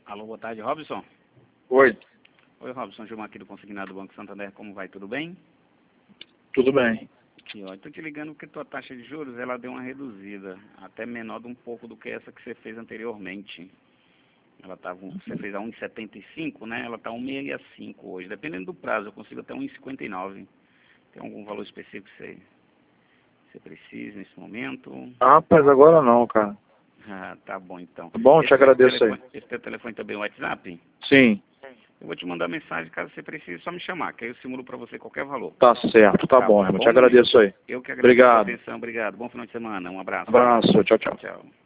Alô, boa tarde, Robson. Oi, Oi, Robson, Gilmar aqui do Consignado do Banco Santander. Como vai? Tudo bem? tudo bem. Aqui, ó. Estou te ligando porque tua taxa de juros, ela deu uma reduzida, até menor de um pouco do que essa que você fez anteriormente. Ela tava, você fez a 1,75, né? Ela está 1,65 hoje. Dependendo do prazo, eu consigo até 1,59. Tem algum valor específico que você precisa nesse momento? Ah, rapaz, agora não, cara. Ah, tá bom então. Tá bom, te agradeço aí. Esse teu telefone também é o WhatsApp? Sim, Eu vou te mandar mensagem, caso você precise, só me chamar, que aí eu simulo para você qualquer valor. tá certo, tá bom, irmão. Te agradeço aí. Eu que agradeço a Obrigado. atenção, obrigado. Bom final de semana, um abraço. Abraço, tchau, tchau. Tchau.